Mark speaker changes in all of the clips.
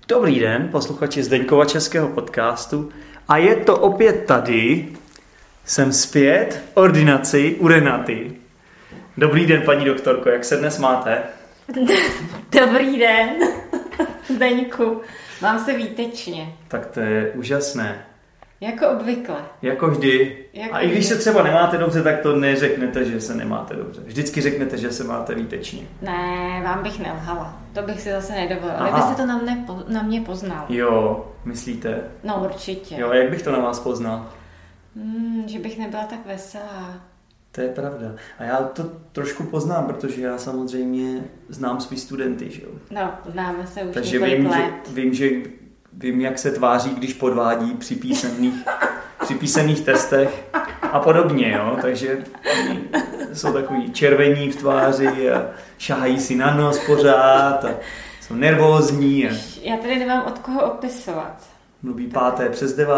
Speaker 1: Dobrý den, posluchači Zdeňkova českého podcastu. A je to opět tady. Jsem zpět v ordinaci u Renaty. Dobrý den, paní doktorko, jak se dnes máte?
Speaker 2: Dobrý den, Zdeňku. Mám se výtečně.
Speaker 1: Tak to je úžasné.
Speaker 2: Jako obvykle.
Speaker 1: Jako vždy.
Speaker 2: Jako
Speaker 1: a i když se třeba nemáte dobře, tak to neřeknete, že se nemáte dobře. Vždycky řeknete, že se máte výtečně.
Speaker 2: Ne, vám bych nelhala. To bych si zase nedovolila. Ale byste to na mě poznal.
Speaker 1: Jo, myslíte?
Speaker 2: No určitě.
Speaker 1: Jo, jak bych to na vás poznal?
Speaker 2: Že bych nebyla tak veselá.
Speaker 1: To je pravda. A já to trošku poznám, protože já samozřejmě znám svý studenty, že jo?
Speaker 2: No, známe se už
Speaker 1: takže
Speaker 2: několik let.
Speaker 1: vím, jak se tváří, když podvádí při písemných testech a podobně, jo? Takže jsou takový červení v tváři a šahají si na nos pořád a jsou nervózní. A
Speaker 2: já tady nemám od koho opisovat.
Speaker 1: mluví 5. přes 9.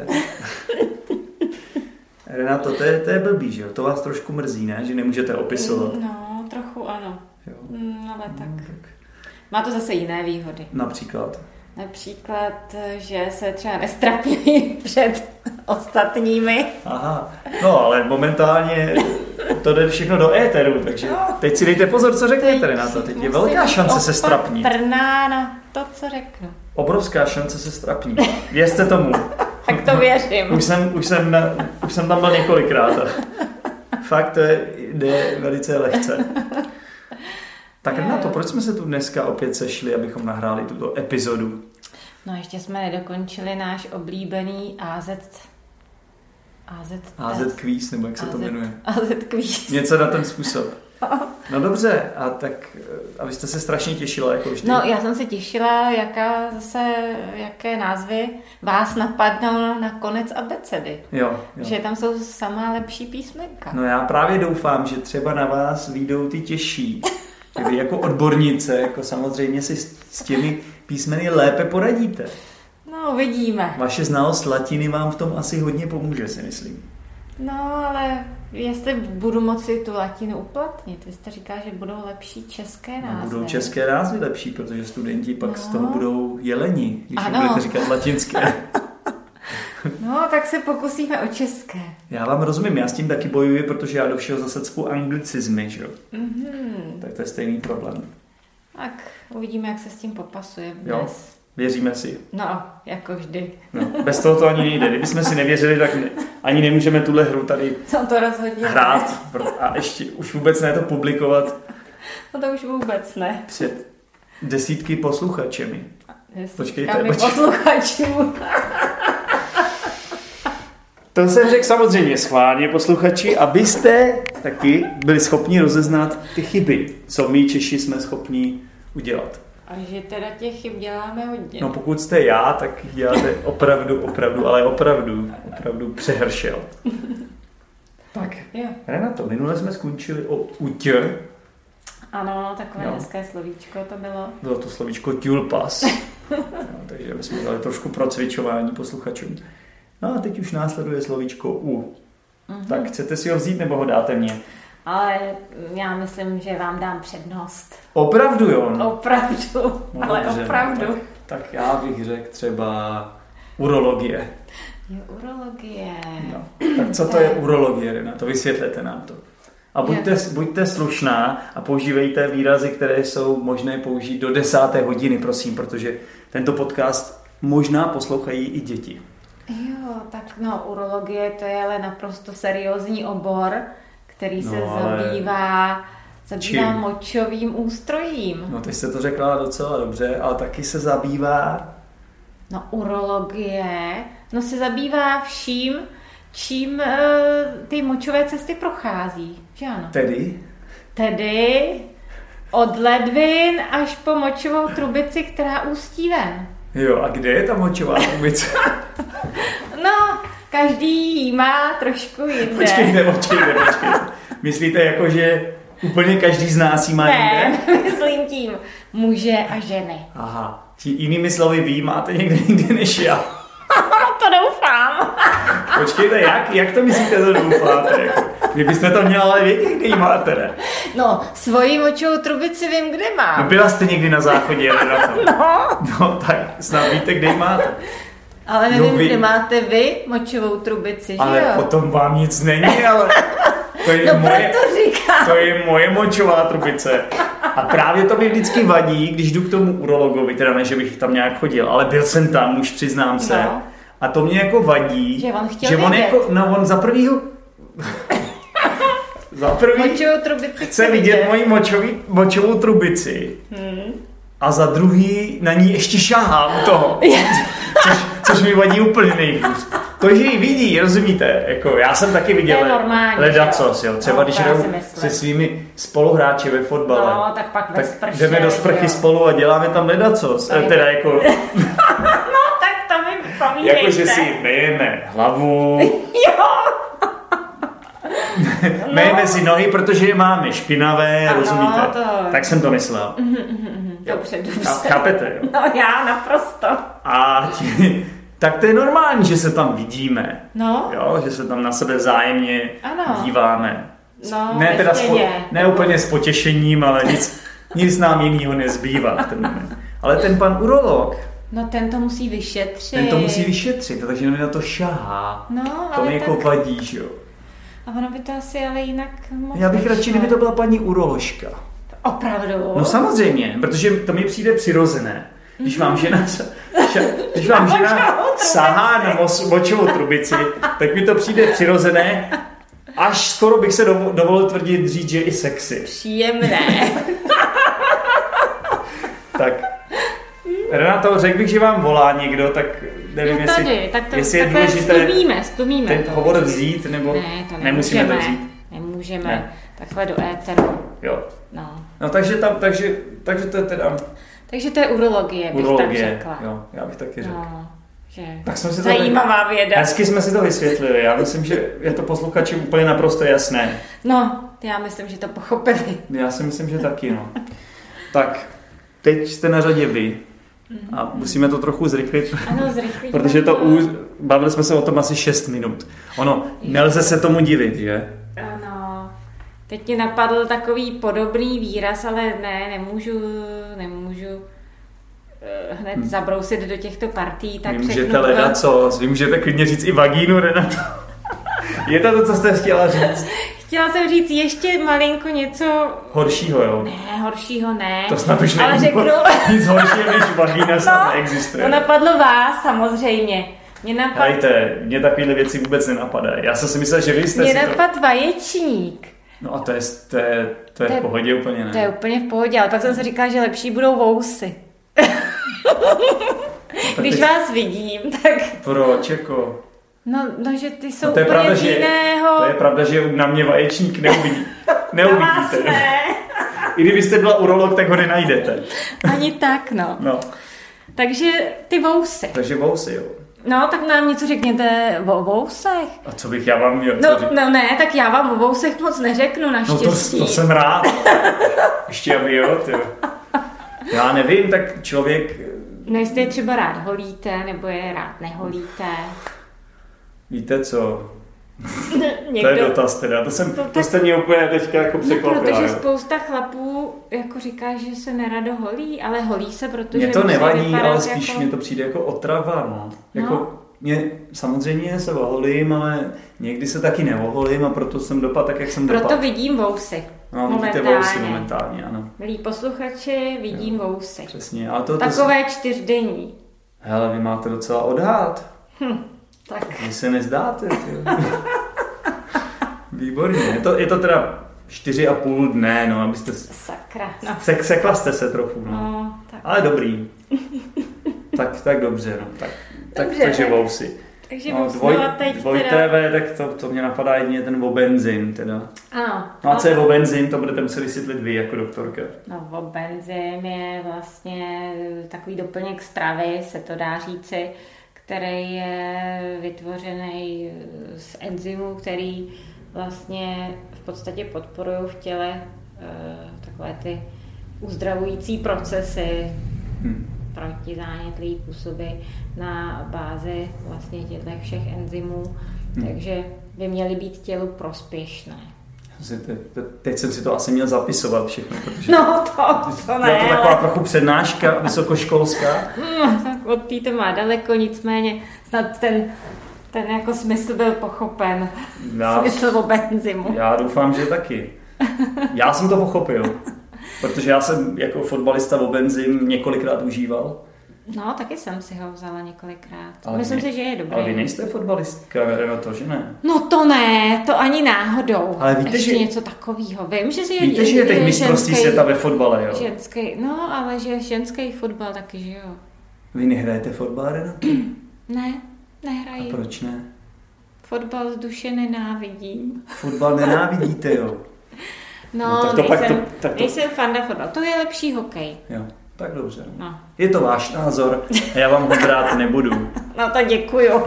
Speaker 1: Renato, to je blbý, že jo? To vás trošku mrzí, ne? Že nemůžete opisovat.
Speaker 2: No, trochu ano.
Speaker 1: Jo.
Speaker 2: Ale tak. Má to zase jiné výhody. Například, že se třeba nestrapí před ostatními.
Speaker 1: Aha, no ale momentálně to jde všechno do éteru, takže teď si dejte pozor, co řeknete, Renato. Teď je velká šance se strapnit.
Speaker 2: Na to, co řeknu.
Speaker 1: Obrovská šance se strapnit. Věřte tomu.
Speaker 2: Tak to věřím.
Speaker 1: Už jsem tam byl několikrát. Fakt to jde velice lehce. Tak Renato, proč jsme se tu dneska opět sešli, abychom nahráli tuto epizodu?
Speaker 2: No ještě jsme nedokončili náš oblíbený AZ
Speaker 1: quiz, nebo jak se to jmenuje?
Speaker 2: AZ quiz.
Speaker 1: Něco na ten způsob. No dobře, a vy jste se strašně těšila, jako vždy.
Speaker 2: No, já jsem se těšila, jaké názvy vás napadnou na konec abecedy.
Speaker 1: Jo.
Speaker 2: Že tam jsou samá lepší písmenka.
Speaker 1: No já právě doufám, že třeba na vás vyjdou ty těžší. Že vy jako odbornice, jako samozřejmě si s těmi písmeny lépe poradíte.
Speaker 2: No, uvidíme.
Speaker 1: Vaše znalost latiny vám v tom asi hodně pomůže, si myslím.
Speaker 2: No, ale jestli budu moci tu latinu uplatnit. Vy jste říkal, že budou lepší české názvy.
Speaker 1: No, budou české názvy lepší, protože studenti pak z toho budou jeleni, když budete říkat latinské.
Speaker 2: No, tak se pokusíme o české.
Speaker 1: Já vám rozumím, já s tím taky bojuji, protože já do všeho zase cpu anglicizmy, že jo? Tak to je stejný problém.
Speaker 2: Tak uvidíme, jak se s tím popasuje dnes.
Speaker 1: Jo, věříme si.
Speaker 2: No, jako vždy.
Speaker 1: No, bez toho to ani nejde. Kdybychom si nevěřili, tak ani nemůžeme tuhle hru tady
Speaker 2: to rozhodně
Speaker 1: hrát. A ještě už vůbec ne to publikovat.
Speaker 2: No to už vůbec ne.
Speaker 1: Před desítky posluchačemi.
Speaker 2: Počkejte. Posluchačů.
Speaker 1: To jsem řekl samozřejmě schválně, posluchači, abyste taky byli schopni rozeznat ty chyby, co my Češi jsme schopni udělat.
Speaker 2: A že teda těch chyb děláme hodně.
Speaker 1: No pokud jste já, tak děláte opravdu přehršel. Tak, jo. Renato, minule jsme skončili o utě.
Speaker 2: Ano, takové hezké slovíčko to bylo.
Speaker 1: Bylo to slovíčko tulpas. Takže jsme dali trošku procvičování posluchačům. No a teď už následuje slovíčko u. Tak chcete si ho vzít, nebo ho dáte mně?
Speaker 2: Ale já myslím, že vám dám přednost.
Speaker 1: Opravdu jo?
Speaker 2: Opravdu,
Speaker 1: no,
Speaker 2: ale
Speaker 1: dobře,
Speaker 2: opravdu.
Speaker 1: Tak já bych řekl třeba urologie.
Speaker 2: Je urologie.
Speaker 1: No. Tak co to je urologie, Renato? Vysvětlete nám to. A buďte slušná a používejte výrazy, které jsou možné použít do 10. hodiny, prosím, protože tento podcast možná poslouchají i děti.
Speaker 2: Jo, tak urologie to je ale naprosto seriózní obor, který se zabývá močovým ústrojím.
Speaker 1: No, teď jste to řekla docela dobře, ale taky se zabývá...
Speaker 2: No, urologie, se zabývá vším, čím ty močové cesty prochází, že ano? Tedy od ledvin až po močovou trubici, která ústí ven.
Speaker 1: Jo, a kde je ta močová trubice?
Speaker 2: No, každý má trošku jinde.
Speaker 1: Počkejte. Myslíte jako, že úplně každý z nás jí má jinde?
Speaker 2: Ne, myslím tím muže a ženy.
Speaker 1: Aha, jinými slovy, vy máte někde jinde než já.
Speaker 2: To doufám.
Speaker 1: Počkejte, jak to myslíte, to doufáte? Vy byste to měla ale vědět, kde ji máte, ne?
Speaker 2: No, svoji močovou trubici vím, kde mám.
Speaker 1: No byla jste někdy na záchodě, Renato? No, tak snad víte, kde ji máte.
Speaker 2: Ale nevím, kde máte vy močovou trubici, že
Speaker 1: ale
Speaker 2: jo?
Speaker 1: Ale potom vám nic není, ale to je, to je moje močová trubice. A právě to mi vždycky vadí, když jdu k tomu urologovi, teda ne, že bych tam nějak chodil, ale byl jsem tam, už přiznám se. No. A to mě jako vadí,
Speaker 2: že on chtěl
Speaker 1: že on jako, no on za prvýho chce vidět moji močovou trubici a za druhý na ní ještě šáhá u toho, což mi vadí úplně nejhůř. To, že ji vidí, rozumíte, jako já jsem taky viděl ledacos, jo, třeba když jdou se svými spoluhráči ve fotbale,
Speaker 2: no, tak pak ve sprše,
Speaker 1: jdeme do sprchy spolu a děláme tam ledacos, teda jako...
Speaker 2: No, tak to mi pomínejte.
Speaker 1: Jako, že si myjeme hlavu,
Speaker 2: jo.
Speaker 1: myjeme si nohy, protože je máme špinavé, ano, rozumíte, tak jsem to myslel.
Speaker 2: Dobře.
Speaker 1: Chápete, jo?
Speaker 2: No já naprosto.
Speaker 1: A tak to je normální, že se tam vidíme.
Speaker 2: No.
Speaker 1: Jo, že se tam na sebe vzájemně díváme.
Speaker 2: No,
Speaker 1: ne, teda ne úplně s potěšením, ale nic nám jinýho nezbývá v ten moment. Ale ten pan urolog,
Speaker 2: no ten to musí vyšetřit.
Speaker 1: Takže na to šahá.
Speaker 2: No,
Speaker 1: to mi jako vadí, že jo.
Speaker 2: A ono by to asi ale jinak moc
Speaker 1: já bych radši, kdyby to byla paní uroložka.
Speaker 2: Opravdu?
Speaker 1: No samozřejmě, protože to mi přijde přirozené. Když vám žena sahá na močovou trubici, tak mi to přijde přirozené, až skoro bych se dovolil říct, že i sexy.
Speaker 2: Příjemné.
Speaker 1: Tak, Renato, řekl bych, že vám volá někdo, tak nevím, jestli je důležité
Speaker 2: stuvíme
Speaker 1: ten hovor vzít, nebo
Speaker 2: ne, to
Speaker 1: nemusíme to vzít.
Speaker 2: Nemůžeme, ne. Takhle do éteru.
Speaker 1: Jo. No takže to je teda...
Speaker 2: Takže to je urologie, bych tak řekla.
Speaker 1: Jo, já bych taky řekl.
Speaker 2: No, že
Speaker 1: tak jsme si
Speaker 2: zajímavá věda.
Speaker 1: Hezky jsme si to vysvětlili. Já myslím, že je to posluchačům úplně naprosto jasné.
Speaker 2: No, já myslím, že to pochopili.
Speaker 1: Já si myslím, že taky, no. Tak, teď jste na řadě vy. A musíme to trochu zrychlit.
Speaker 2: Ano, zrychlit.
Speaker 1: Protože bavili jsme se o tom asi 6 minut. Nelze se tomu divit, že?
Speaker 2: Ano. Teď mě napadl takový podobný výraz, ale ne, nemůžu hned zabrousit do těchto partí, tak
Speaker 1: vy můžete ledacos, vy můžete klidně říct i vagínu, Renato. Je to, co jste chtěla říct?
Speaker 2: Chtěla jsem říct ještě malinko něco...
Speaker 1: Horšího, jo?
Speaker 2: Ne, horšího ne.
Speaker 1: To snad už není nic horšího, než vagína snad neexistuje.
Speaker 2: To napadlo vás, samozřejmě.
Speaker 1: Hejte, mě takovéhle věci vůbec nenapadají. Já jsem si myslel, že vy jste
Speaker 2: Mě napadl vaječník.
Speaker 1: No a to je v pohodě úplně, ne? To
Speaker 2: je úplně v pohodě, ale pak jsem si říkala, že lepší budou vousy. Když vás vidím, tak...
Speaker 1: Proč, jako?
Speaker 2: No, že ty jsou úplně z jiného...
Speaker 1: To je pravda, že na mě vaječník neuvidíte.
Speaker 2: Ne.
Speaker 1: I kdybyste byla urolog, tak ho nenajdete.
Speaker 2: Ani tak, no. Takže ty vousy.
Speaker 1: Takže vousy, jo.
Speaker 2: No, tak nám něco řekněte o vousech.
Speaker 1: A co bych já vám měl?
Speaker 2: No ne, tak já vám o vousech moc neřeknu, naštěstí.
Speaker 1: No to jsem rád. Ještě aby jo, ty. Já nevím, tak člověk...
Speaker 2: No jestli je třeba rád holíte, nebo je rád neholíte.
Speaker 1: Víte co? To je dotaz teda. To jste mě úplně teďka jako překvapila.
Speaker 2: Protože spousta chlapů jako říká, že se nerado holí, ale holí se, protože...
Speaker 1: Mě to nevadí, ale spíš mě to přijde jako otrava, no. Jako mě samozřejmě se oholím, ale někdy se taky neoholím a proto jsem dopad tak, jak jsem dopad.
Speaker 2: Proto vidím vousy.
Speaker 1: No, vidíte vousy momentálně, ano.
Speaker 2: Milí posluchači, vidím vousy.
Speaker 1: Přesně. Ale
Speaker 2: takové 4denní.
Speaker 1: Hele, vy máte docela odhad.
Speaker 2: Tak.
Speaker 1: Vy se nezdáte. Výborně. Je to teda 4,5 dne, no, abyste...
Speaker 2: Sakra. No.
Speaker 1: Sekla jste se trochu, no.
Speaker 2: Tak.
Speaker 1: Ale dobrý. tak dobře, no. Takže vousy.
Speaker 2: Takže teď
Speaker 1: dvojTV, tak to mě napadá jedině ten obenzym, teda.
Speaker 2: Ano.
Speaker 1: No a co je obenzym, to budete muset vysvětlit vy jako doktorka.
Speaker 2: No obenzym je vlastně takový doplněk stravy, se to dá říci, který je vytvořený z enzymů, který vlastně v podstatě podporují v těle takové ty uzdravující procesy, protizánětlivý působy na bázi vlastně těchto všech enzymů. Takže by měly být tělu prospěšné.
Speaker 1: Teď jsem si to asi měl zapisovat všechno, protože
Speaker 2: no to ne.
Speaker 1: Je to taková trochu přednáška vysokoškolská.
Speaker 2: Tak od té to má daleko, nicméně snad ten jako smysl byl pochopen. Smysl o benzimu.
Speaker 1: Já doufám, že taky. Já jsem to pochopil, protože já jsem jako fotbalista o benzin několikrát užíval.
Speaker 2: No, taky jsem si ho vzala několikrát. Myslím si, že je dobrý.
Speaker 1: Ale vy nejste fotbalistka, to, že ne?
Speaker 2: No to ne, to ani náhodou.
Speaker 1: Ale víte,
Speaker 2: ještě
Speaker 1: že
Speaker 2: něco takového. Vím, že si
Speaker 1: víte, že je teď mistrovství světa ve fotbale, jo?
Speaker 2: Ženský, no, ale že ženský fotbal taky, že jo?
Speaker 1: Vy nehrajete fotbal, Renato?
Speaker 2: Ne, nehraji.
Speaker 1: A proč ne?
Speaker 2: Fotbal z duše nenávidím.
Speaker 1: Fotbal nenávidíte, jo?
Speaker 2: No nejsem fanda fotbal. To je lepší hokej.
Speaker 1: Jo. Tak dobře.
Speaker 2: No.
Speaker 1: Je to váš názor a já vám ho brát nebudu.
Speaker 2: No to děkuju.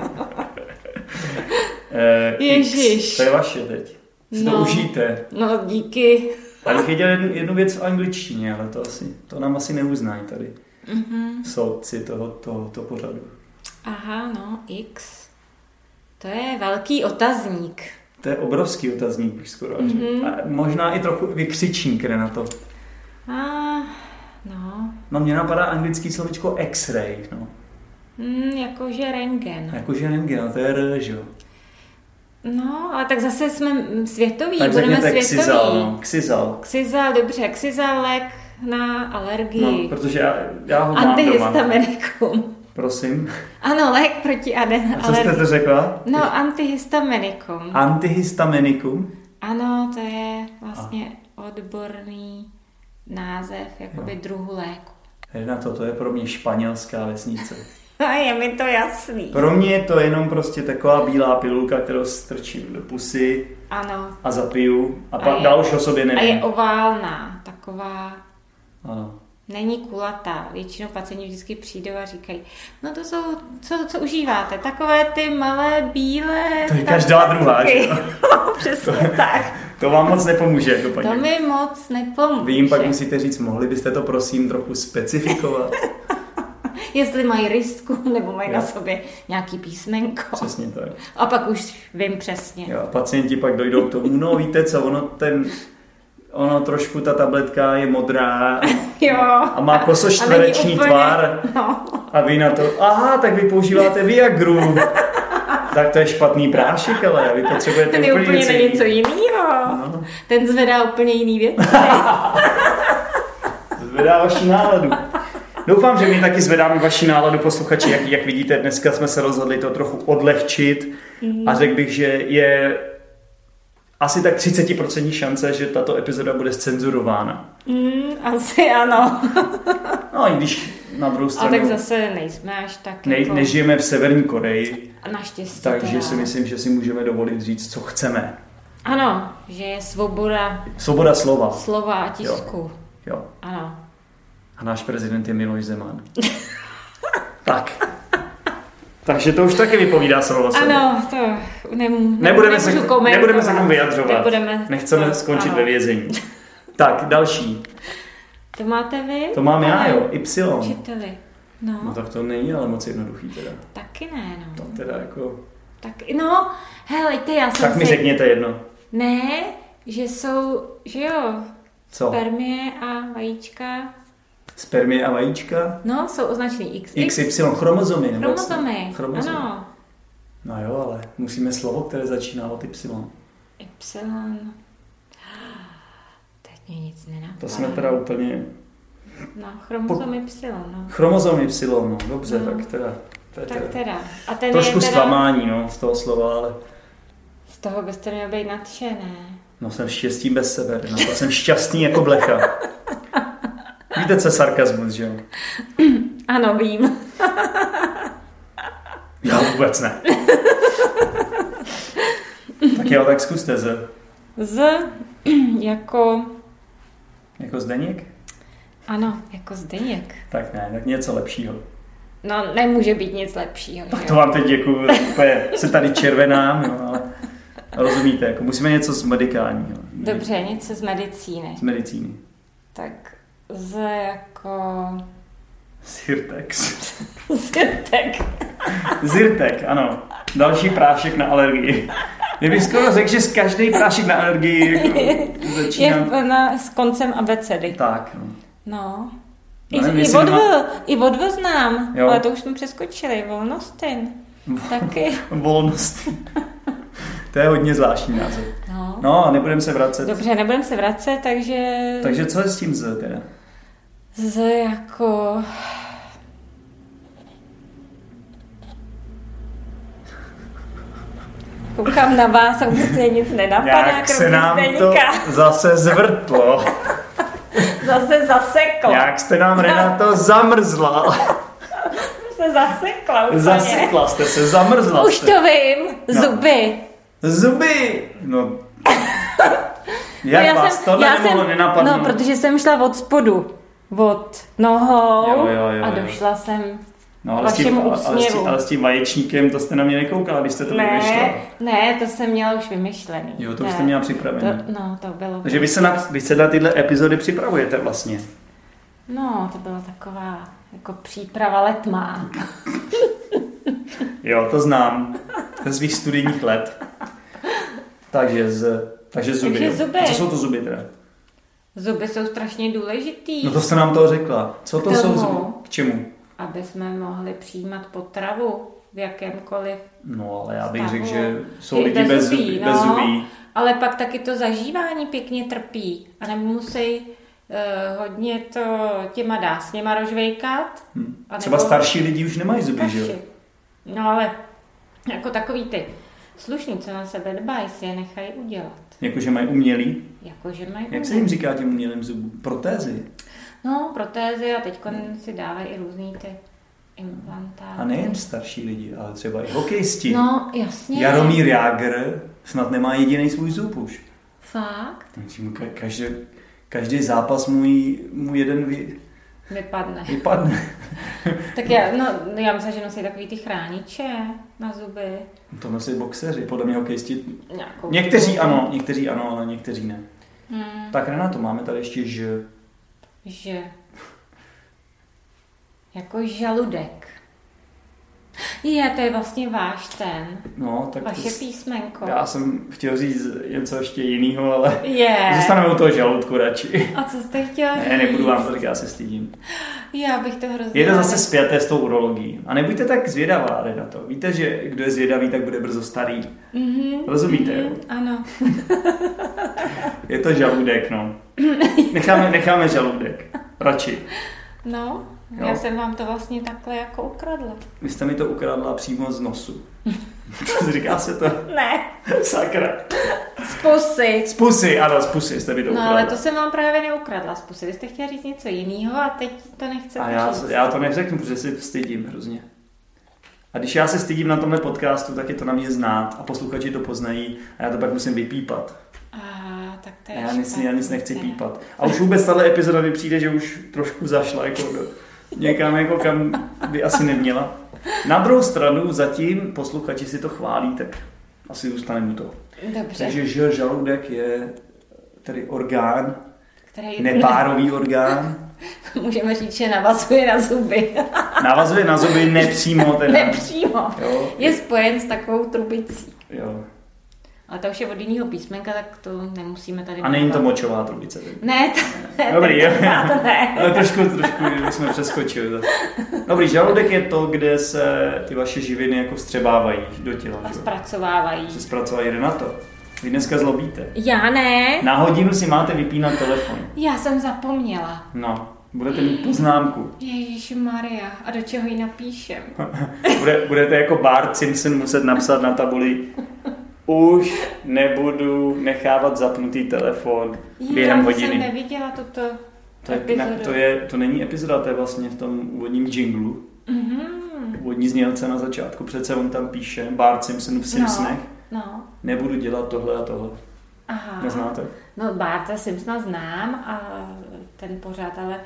Speaker 2: Ježiš.
Speaker 1: To je vaše teď. Si to užijte.
Speaker 2: No díky.
Speaker 1: Já bych věděl jednu věc v angličtině, ale to nám asi neuznají tady. Soudci tohoto pořadu.
Speaker 2: Aha, no, X. To je velký otazník.
Speaker 1: To je obrovský otazník, bych skoro řekl. A možná i trochu vykřičník, Renato. No, mně napadá anglický slovičko X-ray, no.
Speaker 2: Jakože rentgen.
Speaker 1: Jakože rentgen, to je R, že jo?
Speaker 2: No, ale tak zase jsme světoví,
Speaker 1: tak
Speaker 2: budeme světoví.
Speaker 1: Xizal, no. Xizal.
Speaker 2: Xizal, dobře. Xizal lék na alergii.
Speaker 1: No, protože já ho mám doma.
Speaker 2: Antihistaminikum.
Speaker 1: Prosím?
Speaker 2: Ano, lék proti alergii.
Speaker 1: A co jste to řekla?
Speaker 2: No, antihistaminikum.
Speaker 1: Antihistaminikum?
Speaker 2: Ano, to je vlastně odborný název, jakoby druhu léku.
Speaker 1: Renato, to je pro mě španělská vesnice.
Speaker 2: Je mi to jasný.
Speaker 1: Pro mě je to jenom prostě taková bílá pilulka, kterou strčím do pusy.
Speaker 2: Ano.
Speaker 1: A zapiju. A pak dál už o sobě nevím.
Speaker 2: A je oválná, taková.
Speaker 1: Ano.
Speaker 2: Není kulatá. Většinou pacienti vždycky přijdou a říkají, no to jsou, co užíváte? Takové ty malé, bílé...
Speaker 1: To je každá druhá, že?
Speaker 2: Přesně tak.
Speaker 1: To vám moc nepomůže, jako paní.
Speaker 2: To mi moc nepomůže.
Speaker 1: Vy jim pak musíte říct, mohli byste to prosím trochu specifikovat?
Speaker 2: Jestli mají rysku, nebo mají na sobě nějaký písmenko.
Speaker 1: Přesně tak.
Speaker 2: A pak už vím přesně.
Speaker 1: Jo, a pacienti pak dojdou k tomu, no víte co, ono trošku ta tabletka je modrá a má kosočtvereční tvar. No. A vy na to, aha, tak vy používáte Viagru. Tak to je špatný prášek, ale vy potřebujete
Speaker 2: ten je úplně něco jiného. No. Ten zvedá úplně jiný věci.
Speaker 1: Zvedá vaši náladu. Doufám, že my taky zvedáme vaši náladu, posluchači, jak vidíte, dneska jsme se rozhodli to trochu odlehčit a řekl bych, že je asi tak 30% šance, že tato epizoda bude zcenzurována.
Speaker 2: Asi ano.
Speaker 1: No i když na druhou stranu...
Speaker 2: A tak zase nejsme až tak
Speaker 1: nežijeme v Severní Koreji.
Speaker 2: Naštěstí.
Speaker 1: Takže si myslím, že si můžeme dovolit říct, co chceme.
Speaker 2: Ano, že je svoboda...
Speaker 1: Svoboda slova.
Speaker 2: Slova a tisku.
Speaker 1: Jo.
Speaker 2: Ano.
Speaker 1: A náš prezident je Miloš Zeman. Tak. Takže to už taky vypovídá samo o sobě.
Speaker 2: Ano, to
Speaker 1: nebudeme se k tomu vyjadřovat. Nechceme skončit ve vězení. Tak, další.
Speaker 2: To máte vy?
Speaker 1: To mám já, jo. Y.
Speaker 2: Učiteli. No
Speaker 1: tak to není ale moc jednoduchý teda.
Speaker 2: Taky ne, no.
Speaker 1: To teda jako...
Speaker 2: Tak, no, helejte, já jsem
Speaker 1: tak mi řekněte jedno.
Speaker 2: Ne, že jsou, že jo.
Speaker 1: Co?
Speaker 2: Spermie a vajíčka.
Speaker 1: Spermie a vajíčka?
Speaker 2: No, jsou označený
Speaker 1: XY, chromozomy.
Speaker 2: Chromozomy, ano.
Speaker 1: No jo, ale musíme slovo, které začíná od Y.
Speaker 2: Y. Teď mě nic nenapadá.
Speaker 1: To jsme teda úplně...
Speaker 2: No, chromozom Y, no.
Speaker 1: Chromozom Y, no, dobře, tak teda.
Speaker 2: Tak teda. A ten
Speaker 1: trošku zklamání, no, z toho slova, ale...
Speaker 2: Z toho byste měl být nadšené.
Speaker 1: No, jsem štěstím bez sebe, no, to jsem šťastný jako blecha. Víte, co je sarkazmus, že jo?
Speaker 2: Ano, vím.
Speaker 1: Já vůbec ne. Tak jo, tak zkuste Z.
Speaker 2: Z jako...
Speaker 1: Jako Zdeněk?
Speaker 2: Ano, jako Zdeněk.
Speaker 1: Tak ne, tak něco lepšího.
Speaker 2: No, nemůže být nic lepšího.
Speaker 1: Tak to vám teď děkuju, úplně se tady červenám, jo, ale rozumíte, jako musíme něco z medikálního.
Speaker 2: Dobře, něco z medicíny.
Speaker 1: Z medicíny.
Speaker 2: Tak Z jako...
Speaker 1: Zyrtex.
Speaker 2: Zyrtek.
Speaker 1: Zyrtek, ano. Další prášek na alergii. Mě bych skoro řekl, že z každý prášek na alergii jako začíná...
Speaker 2: Je s koncem abecedy.
Speaker 1: Tak, no.
Speaker 2: No.
Speaker 1: Nevím,
Speaker 2: I odvl znám,
Speaker 1: jo.
Speaker 2: ale to už jsme přeskočili. Volnostin. Taky.
Speaker 1: Volnostin. To je hodně zvláštní název. No a nebudeme se vracet.
Speaker 2: Dobře, nebudeme se vracet, takže...
Speaker 1: Takže co je s tím Z teda?
Speaker 2: Z jako... Koukám na vás a vůbec mě nic nenapadá.
Speaker 1: Jak se nám to zase zvrtlo.
Speaker 2: Zase zaseklo.
Speaker 1: Jak jste nám, Renato, zamrzla.
Speaker 2: Se zasekla úplně.
Speaker 1: Zasekla jste se, zamrzla
Speaker 2: Už to vím. Zuby.
Speaker 1: Zuby. No. Jak vás tohle nemohlo nenapadnout?
Speaker 2: No, protože jsem šla od spodu. Od nohou
Speaker 1: jo.
Speaker 2: a došla jsem
Speaker 1: no,
Speaker 2: vašemu úsměvu.
Speaker 1: Ale s tím vaječníkem to jste na mě nekoukala, když jste to vymýšlela.
Speaker 2: Ne, to jsem měla už vymyšlený.
Speaker 1: Jo, to už jste měla připravené.
Speaker 2: To bylo.
Speaker 1: Takže vy se na tyhle epizody připravujete vlastně.
Speaker 2: No, to byla taková jako příprava letmá.
Speaker 1: Jo, to znám. Ze svých studijních let. Takže zuby.
Speaker 2: Takže zuby.
Speaker 1: A co jsou to zuby teda?
Speaker 2: Zuby jsou strašně důležitý.
Speaker 1: No to jste nám toho řekla. Co to jsou zuby? K čemu?
Speaker 2: Aby jsme mohli přijímat potravu v jakémkoliv
Speaker 1: No, ale já bych
Speaker 2: stavu.
Speaker 1: řekl, že jsou lidi bez zubí.
Speaker 2: Ale pak taky to zažívání pěkně trpí. A nemusí hodně to těma dásněma rožvejkat.
Speaker 1: Třeba starší lidi už nemají zuby, že jo?
Speaker 2: No ale jako takový ty slušní, co na sebe dbají, si je nechají udělat.
Speaker 1: Jakože mají umělý?
Speaker 2: Jak
Speaker 1: se jim říká těm umělým zubům? Protézy?
Speaker 2: No, protézy a teď si dávají i různý ty implantáty.
Speaker 1: A nejen starší lidi, ale třeba i hokejisti.
Speaker 2: No, jasně.
Speaker 1: Jaromír Jágr snad nemá jediný svůj zub už.
Speaker 2: Fakt?
Speaker 1: Každý zápas můj jeden vypadne.
Speaker 2: Tak já myslím, že nosí takový ty chrániče na zuby.
Speaker 1: To nosí boxeři, podle mě hokejisti. Někteří ano, ale někteří ne. Tak Renato, máme tady ještě Ž. Jako žaludek. To je vlastně váš ten. No, tak
Speaker 2: vaše písmenko.
Speaker 1: Já jsem chtěl říct něco ještě jiného, ale zůstaneme u toho žaludku radši.
Speaker 2: A co jste chtěl říct?
Speaker 1: Ne, nebudu vám to, tak já se stydím.
Speaker 2: Já bych to hrozně...
Speaker 1: Je to zase zpěté s tou urologií. A nebuďte tak zvědavá, Renato. Víte, že kdo je zvědavý, tak bude brzo starý. Rozumíte, jo?
Speaker 2: Ano.
Speaker 1: Je to žaludek, no. Necháme žaludek. Radši.
Speaker 2: No, jo. Já jsem vám to vlastně takhle jako ukradla.
Speaker 1: Vy jste mi to ukradla přímo z nosu. Říká se to?
Speaker 2: Ne.
Speaker 1: Sakra.
Speaker 2: Z pusy.
Speaker 1: Z pusy jste mi to ukradla.
Speaker 2: No ale to jsem vám právě neukradla z pusy. Vy jste chtěla říct něco jiného a teď to nechcete říct.
Speaker 1: Já to neřeknu, protože si stydím hrozně. A když já se stydím na tomhle podcastu, tak je to na mě znát a posluchači to poznají a já to pak musím vypípat.
Speaker 2: Tak to je
Speaker 1: já nic nechci pípat. A už vůbec tahle epizoda mi přijde, že už trošku zašla jako někam, jako kam by asi neměla. Na druhou stranu zatím posluchači si to chválí, tak asi zůstaneme u toho.
Speaker 2: Dobře.
Speaker 1: Takže žaludek je tedy orgán, nepárový orgán.
Speaker 2: Můžeme říct, že navazuje na zuby.
Speaker 1: Navazuje na zuby nepřímo teda.
Speaker 2: Nepřímo. Jo. Je spojen s takovou trubicí.
Speaker 1: Jo.
Speaker 2: Ale to už je od jiného písmenka, tak to nemusíme tady...
Speaker 1: A není to močová trubice.
Speaker 2: Ne,
Speaker 1: Dobrý, jo.
Speaker 2: To ne.
Speaker 1: Ale trošku jsme přeskočili. Dobrý, žaludek je to, kde se ty vaše živiny jako vstřebávají do těla.
Speaker 2: A zpracovávají.
Speaker 1: Se zpracovají, Renato. Vy dneska zlobíte.
Speaker 2: Já ne.
Speaker 1: Na hodinu si máte vypínat telefon.
Speaker 2: Já jsem zapomněla.
Speaker 1: No, budete mít poznámku.
Speaker 2: Ježišmarja, a do čeho ji napíšem?
Speaker 1: Budete jako Bart Simpson muset napsat na tabuli: už nebudu nechávat zapnutý telefon během hodiny.
Speaker 2: Já jsem neviděla tuto epizodu.
Speaker 1: To není epizoda, to je vlastně v tom úvodním jinglu. Úvodní znělce na začátku, přece on tam píše Bart Simpson v Simpsonech.
Speaker 2: No.
Speaker 1: Nebudu dělat tohle a tohle.
Speaker 2: Aha.
Speaker 1: Neznáte?
Speaker 2: No, Barta Simpsona znám a ten pořád, ale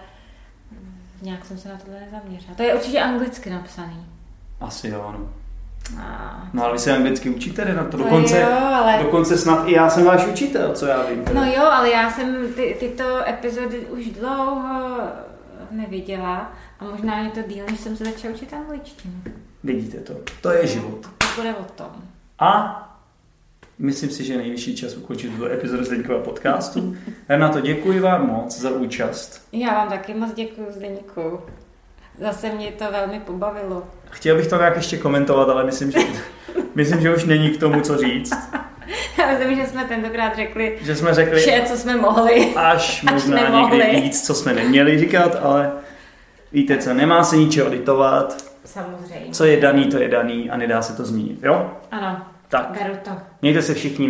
Speaker 2: nějak jsem se na tohle nezaměřila. To je určitě anglicky napsaný.
Speaker 1: Asi jo, no. No ale vy se anglicky učíte, na to
Speaker 2: dokonce,
Speaker 1: dokonce snad i já jsem váš učitel, co já vím. Teda.
Speaker 2: No jo, ale já jsem tyto epizody už dlouho neviděla a možná je to díl, než jsem se začala učit angličtinu.
Speaker 1: Vidíte to. To je život.
Speaker 2: To bude o tom.
Speaker 1: A myslím si, že je nejvyšší čas ukončit tuto epizodu Zdeňkova podcastu. Renato, děkuji vám moc za účast.
Speaker 2: Já vám taky moc děkuji, Zdeňku. Zase mě to velmi pobavilo.
Speaker 1: Chtěl bych to nějak ještě komentovat, ale myslím, že už není k tomu, co říct.
Speaker 2: Já myslím, že jsme tentokrát řekli,
Speaker 1: že jsme řekli
Speaker 2: vše, co jsme mohli.
Speaker 1: Až možná někdy víc, co jsme neměli říkat, ale víte co, nemá se ničeho litovat.
Speaker 2: Samozřejmě.
Speaker 1: Co je daný a nedá se to změnit, jo?
Speaker 2: Ano,
Speaker 1: tak.
Speaker 2: beru to.
Speaker 1: Mějte se všichni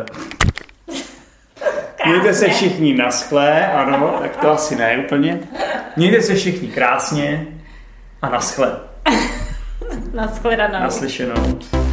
Speaker 1: Mějte se všichni na skle, ano, tak to asi ne úplně. Mějte se všichni krásně a na skle.
Speaker 2: Nashledanou.
Speaker 1: Naslyšenou.